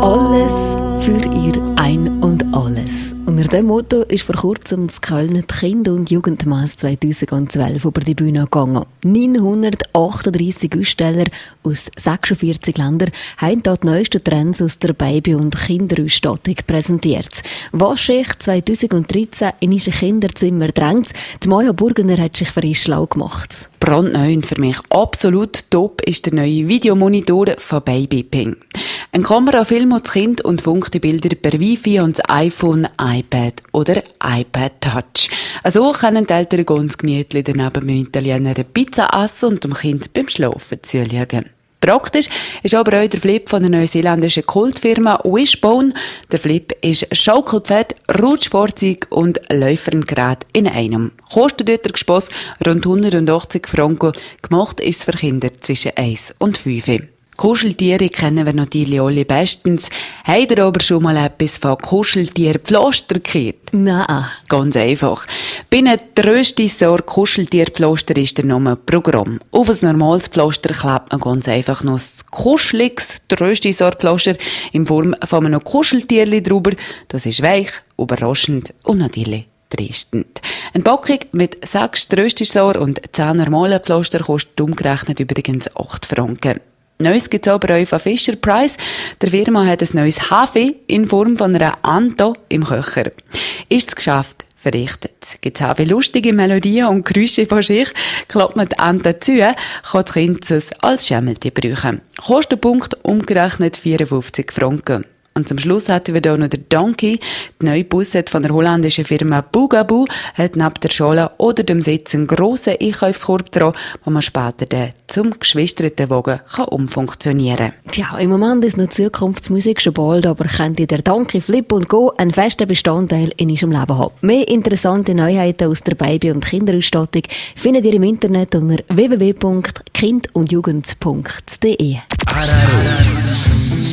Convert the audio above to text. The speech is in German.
Alles für ihr Ein und Alles. Unter diesem Motto ist vor kurzem das Kölner Kinder- und Jugendmesse 2012 über die Bühne gegangen. 938 Aussteller aus 46 Ländern haben dort die neuesten Trends aus der Baby- und Kinderausstattung präsentiert. Was sich 2013 in ein Kinderzimmer drängt, die Maja Burgener hat sich für ihn schlau gemacht. Brandneu und für mich absolut top ist der neue Videomonitor von Baby Ping. Eine Kamera filmt das Kind und funkt die Bilder per Wi-Fi und das iPhone, iPad oder iPad Touch. Also können die Eltern ganz gemütlich daneben mit dem Italiener eine Pizza essen und dem Kind beim Schlafen zuschauen. Praktisch ist aber auch der Flip von der neuseeländischen Kultfirma Wishbone. Der Flip ist Schaukelpferd, Rutschfahrzeug und Läufergerät in einem. Kostet dort der Gespass rund 180 Franken. Gemacht ist es für Kinder zwischen 1 und 5. Kuscheltiere kennen wir natürlich alle bestens. Habt ihr aber schon mal etwas von Kuscheltierpflaster gehört? Nein. Ganz einfach. Bei einem Tröstissor Kuscheltierpflaster ist der Name Programm. Auf ein normales Pflaster klebt man ganz einfach noch ein kuscheliges Tröstissorpflaster in Form von einem Kuscheltierli drüber. Das ist weich, überraschend und natürlich tröstend. Eine Packung mit 6 Tröstissor und 10 normalen Pflaster kostet umgerechnet übrigens 8 Franken. Neues gibt es aber auch von Fisher Price. Der Firma hat ein neues Hefe in Form von einer Anta im Köcher. Ist das Geschäft verrichtet? Gibt es auch viele lustige Melodien und Geräusche von sich? Klappt man die Anta zu, kann das Kind es als Schemmelte brauchen. Kostenpunkt umgerechnet 54 Franken. Und zum Schluss hatten wir hier noch den Donkey. Die neue Busse von der holländischen Firma Bugaboo hat neben der Schale oder dem Sitz einen grossen Einkaufskorb dran, wo man später den zum geschwisterten Wagen umfunktionieren kann. Tja, im Moment ist noch Zukunftsmusik schon bald, aber könnte der Donkey Flip und Go einen festen Bestandteil in unserem Leben haben. Mehr interessante Neuheiten aus der Baby- und Kinderausstattung findet ihr im Internet unter www.kindundjugend.de.